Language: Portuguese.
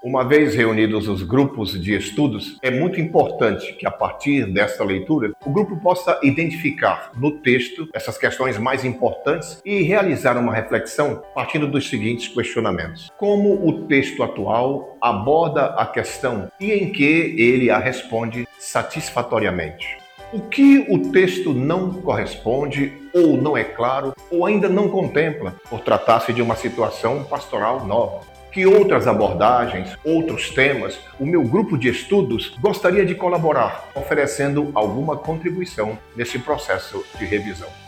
Uma vez reunidos os grupos de estudos, é muito importante que, a partir desta leitura, o grupo possa identificar no texto essas questões mais importantes e realizar uma reflexão partindo dos seguintes questionamentos. Como o texto atual aborda a questão e em que ele a responde satisfatoriamente? O que o texto não corresponde, ou não é claro, ou ainda não contempla, por tratar-se de uma situação pastoral nova? Que outras abordagens, outros temas, o meu grupo de estudos gostaria de colaborar, oferecendo alguma contribuição nesse processo de revisão?